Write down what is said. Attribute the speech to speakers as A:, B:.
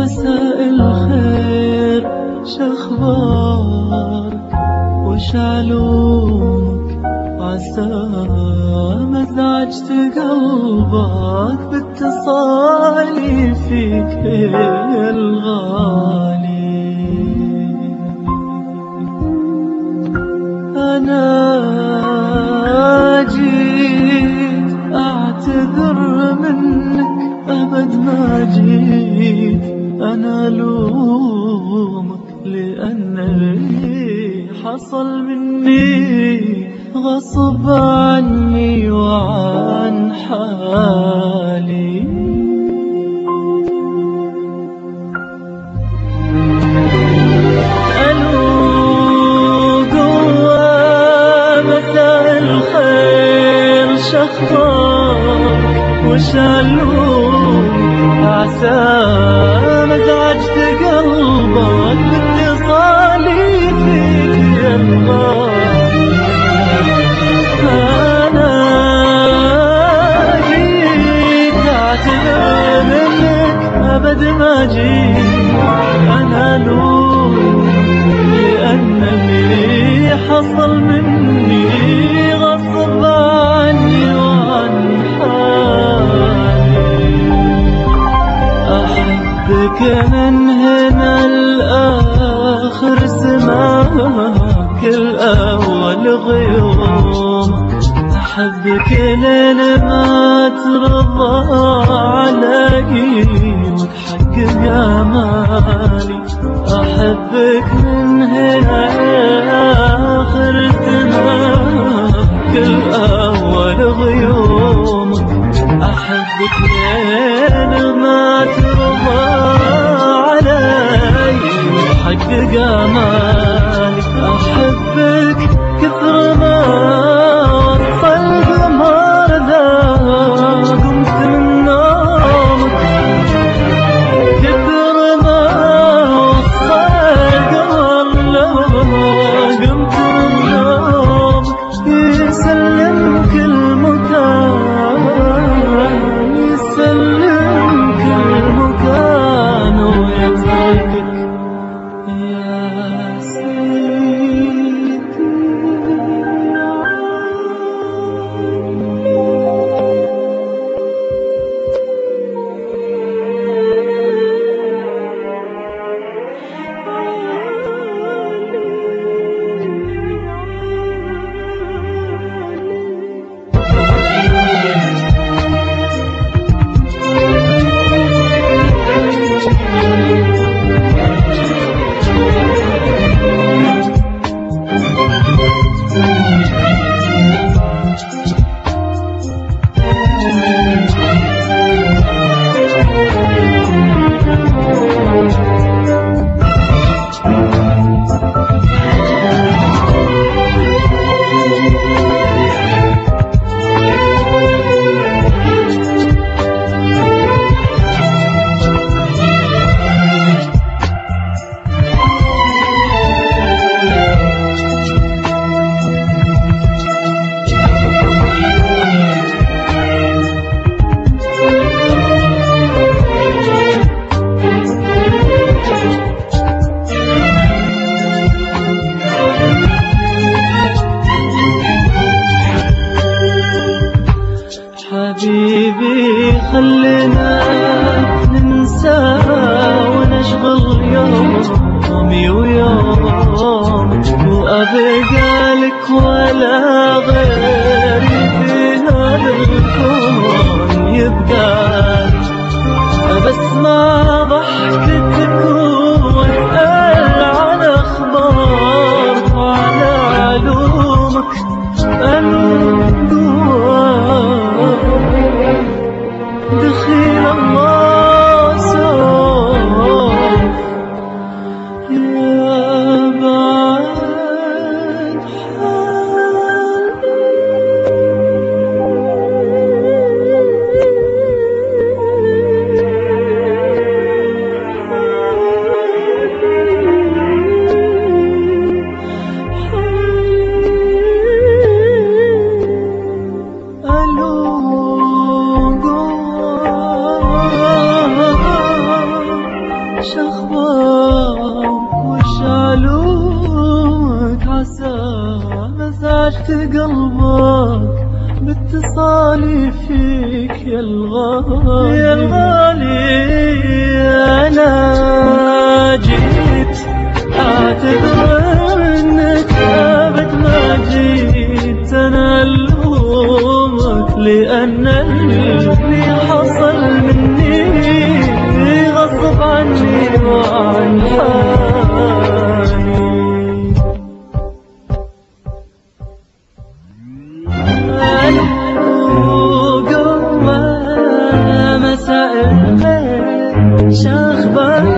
A: مساء الخير، شخبارك وش علومك؟ عسى ما ازعجت قلبك باتصالي فيك يا الغالي. أنا جيت أعتذر منك، أبد ما جيت أنا لومك، لأن اللي حصل مني غصب عني وعن حالي. ألو قوة مساء الخير، شخبارك وش علومك؟ عسى ما ازعجت قلبك باتصالي فيك يا الغالي. أنا جيت أعتذر منك، أبد ما جيت أنا لوم، لأن اللي حصل مني غصب عني وعن حالي. أحبك من هنا الآخر، سماك الأول غيومك، أحبك لين ما ترضى علي وتحقق آمالي. أحبك من هنا الآخر، سماك الأول غيومك، أحبك لين ما ترضى علي وتحقق آمالي. أحبك كثر ما وصل القمر ذا قمت من نومك، كثر ما وصل القمر ذا قمت من نومك. يسلمك المكان، يسلمك المكان ويتركك يا سيدي. حبيبي خلينا ننسى ونشغل يومي ويومك، وأبقى لك ولا غيري في هذا الكون يبقى، بسمع ضحكتك واسأل عن أخبارك وعلى علومك. دخيل الله سوف يا بعد حالي. جرحت قلبك باتصالي فيك يا الغالي، يا الغالي. أنا جيت أعتذر إنك أبد ما جيت، أنا ألومك لأن اللي حصل مني غصب عني وعن حالي. مساء الخير، شاخبارك؟